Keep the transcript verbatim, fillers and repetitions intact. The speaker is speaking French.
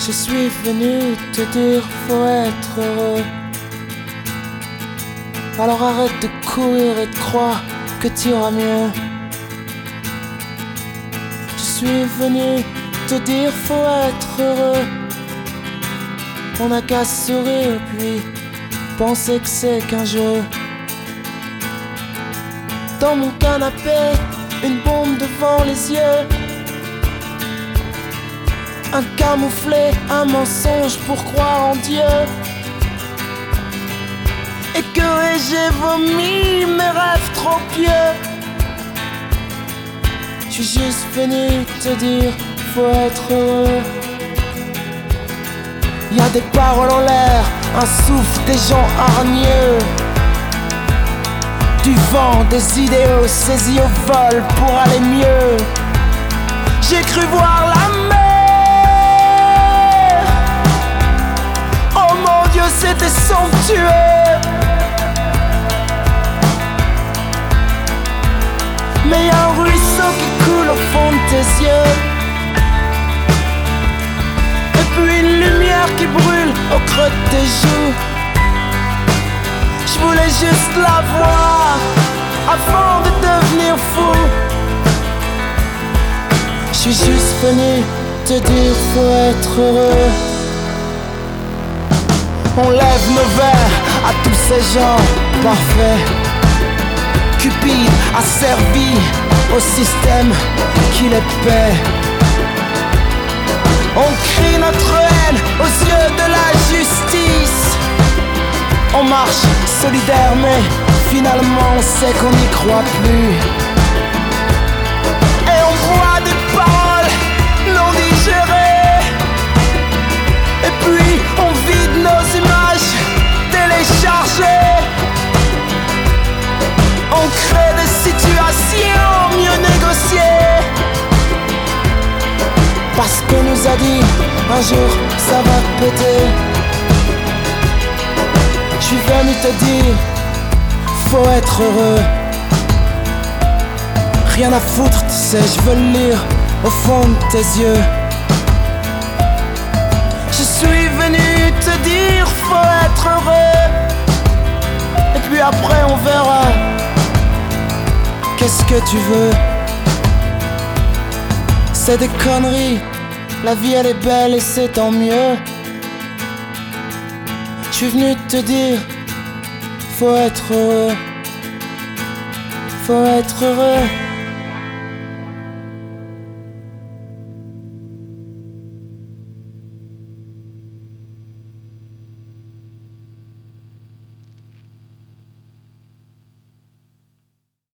Je suis venu te dire faut être heureux. Alors arrête de courir et de croire que tu iras mieux. Je suis venu te dire faut être heureux. On n'a qu'à sourire puis penser que c'est qu'un jeu. Dans mon canapé, une bombe devant les yeux. Un camouflet, un mensonge pour croire en Dieu. Et que j'ai vomi mes rêves trop pieux. Je suis juste venu te dire faut être heureux. Y'a des paroles en l'air, un souffle, des gens hargneux. Du vent, des idéaux saisis au vol pour aller mieux. J'ai cru voir la mer. Oh mon Dieu, c'était somptueux. Mais y'a un ruisseau qui coule au fond de tes yeux. Et puis une lumière qui brûle au creux de tes joues. Je voulais juste la voir avant de devenir fou. Je suis juste venu te dire faut être heureux. On lève nos verres à tous ces gens parfaits. Cupide a servi au système qui les paie. On crie notre haine aux yeux de la justice. On marche solidaire mais finalement on sait qu'on n'y croit plus. Et on boit des paroles non digérées. Et puis on vide nos images téléchargées. On crée des situations mieux négociées. Parce qu'on nous a dit un jour ça va péter. Je suis venu te dire faut être heureux. Rien à foutre, tu sais, je veux le lire au fond de tes yeux. Je suis venu te dire faut être heureux. Et puis après on verra. Qu'est-ce que tu veux? C'est des conneries. La vie elle est belle et c'est tant mieux. Je suis venu te dire faut être heureux. Faut être heureux.